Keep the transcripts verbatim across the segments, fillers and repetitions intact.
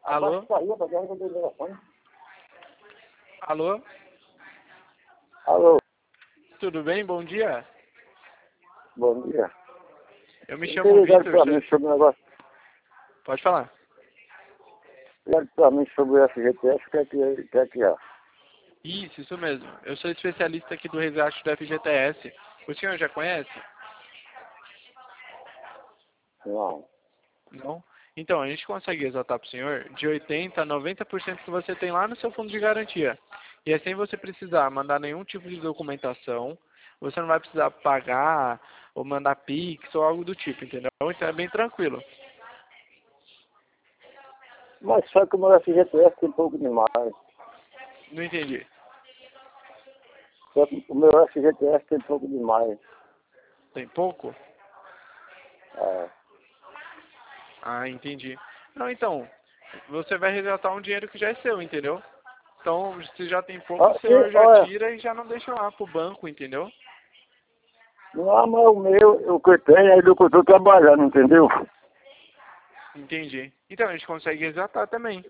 Alô? Alô? Alô, Tudo bem? Bom dia. bom dia. Eu me Você chamo ligaram Vitor. pra mim Você- sobre o negócio, Pode falar. ligaram pra mim sobre o F G T S, o que é que, que é que é? Isso, isso mesmo. Eu sou especialista aqui do resgate do F G T S. O senhor já conhece? Não. Não? Então, a gente consegue exaltar para o senhor de oitenta por cento a noventa por cento que você tem lá no seu fundo de garantia. E é sem você precisar mandar nenhum tipo de documentação. Você não vai precisar pagar ou mandar Pix ou algo do tipo, entendeu? Então é bem tranquilo. Mas só que o meu F G T S tem pouco demais. Não entendi. Só que o meu F G T S tem pouco demais. Tem pouco? É. Ah, entendi. Não, então, você vai resgatar um dinheiro que já é seu, entendeu? Então, se já tem pouco, Ah, o sim, senhor já olha, tira e já não deixa lá pro banco, entendeu? não, mas o meu, o que eu tenho é do que eu estou trabalhando, entendeu? Entendi. Então, a gente consegue resgatar também.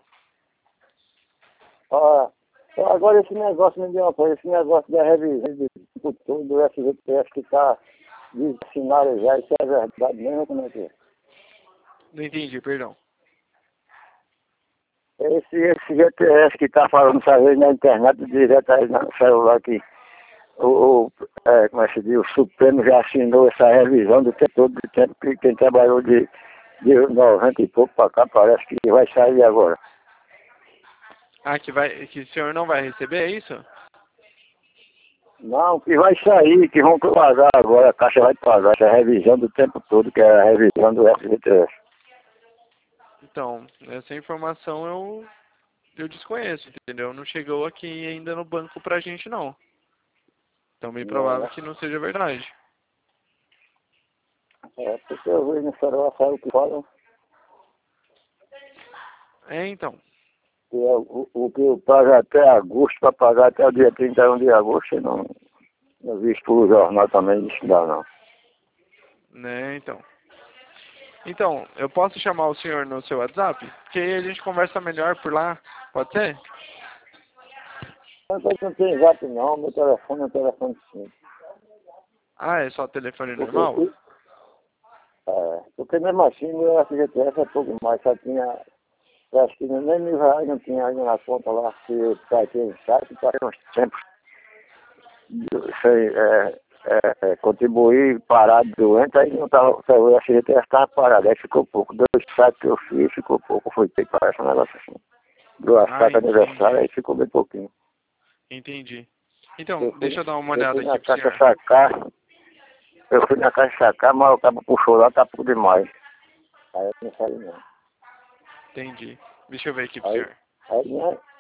Ah, agora esse negócio me deu uma coisa, esse negócio da revisão de tipo todo do F G T S que está assinado já, isso é verdade mesmo, como é que é? Não entendi, perdão. Esse, esse G T S que está falando essa vez na internet, direto aí no celular aqui, o, o, é, como é que se diz, o Supremo já assinou essa revisão do tempo todo, do tempo que quem trabalhou de, de noventa e pouco para cá, parece que vai sair agora. Ah, que, vai, que o senhor não vai receber, é isso? Não, que vai sair, que vão pagar agora, a Caixa vai pagar essa revisão do tempo todo, que é a revisão do F G T S. Então, essa informação eu, eu desconheço, entendeu? Não chegou aqui ainda no banco pra gente, não. Então, bem Não, provável né? que não seja verdade. É, porque eu vejo no celular, sabe o que falam? É, então. Que é o, o que eu pago até agosto, para pagar até o dia trinta e um de agosto, eu não, não vi isso pelo jornal também, isso dá não. Né, então. Então, eu posso chamar o senhor no seu WhatsApp? Porque aí a gente conversa melhor por lá. Pode ser? Mas não tem zap não, meu telefone é um telefone simples. Ah, é só telefone Porque, normal? é, porque mesmo assim, meu F G T S é pouco mais, só tinha, eu acho que nem mil reais não tinha ainda na conta lá, que eu saquei em saque, para uns tempos, sem é, é, é, contribuir, parado, doente, aí não tava, o F G T S estava parado, aí ficou pouco. Dois saques que eu fiz, ficou pouco, foi ter que parar esse negócio assim. Duas Ah, sacas aniversário, entendi. aí ficou bem pouquinho. Entendi. Então, Eu deixa fui, eu dar uma eu olhada fui aqui na pro caixa senhor. sacar, eu fui na caixa sacar, mas o cabo puxou lá, tá por demais. Aí eu não saí não. Entendi. Deixa eu ver aqui pro Aí, senhor. aí, né,